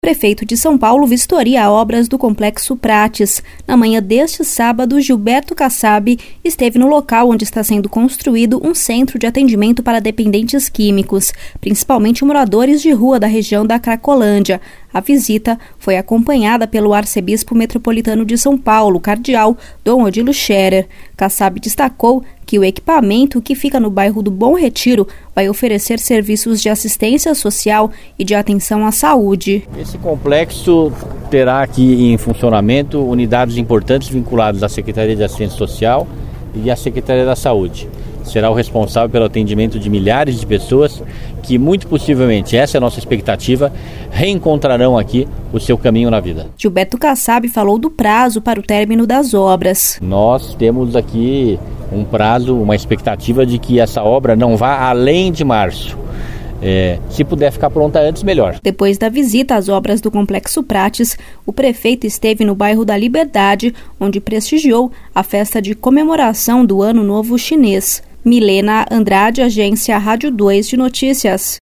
O prefeito de São Paulo vistoria obras do Complexo Prates. Na manhã deste sábado, Gilberto Kassab esteve no local onde está sendo construído um centro de atendimento para dependentes químicos, principalmente moradores de rua da região da Cracolândia. A visita foi acompanhada pelo arcebispo metropolitano de São Paulo, cardeal Dom Odilo Scherer. Kassab destacou que o equipamento, que fica no bairro do Bom Retiro, vai oferecer serviços de assistência social e de atenção à saúde. Esse complexo terá aqui em funcionamento unidades importantes vinculadas à Secretaria de Assistência Social e à Secretaria da Saúde. Será o responsável pelo atendimento de milhares de pessoas que, muito possivelmente, essa é a nossa expectativa, reencontrarão aqui o seu caminho na vida. Gilberto Kassab falou do prazo para o término das obras. Nós temos aqui um prazo, uma expectativa de que essa obra não vá além de março. Se puder ficar pronta antes, melhor. Depois da visita às obras do Complexo Prates, o prefeito esteve no bairro da Liberdade, onde prestigiou a festa de comemoração do Ano Novo Chinês. Milena Andrade, agência Rádio 2 de Notícias.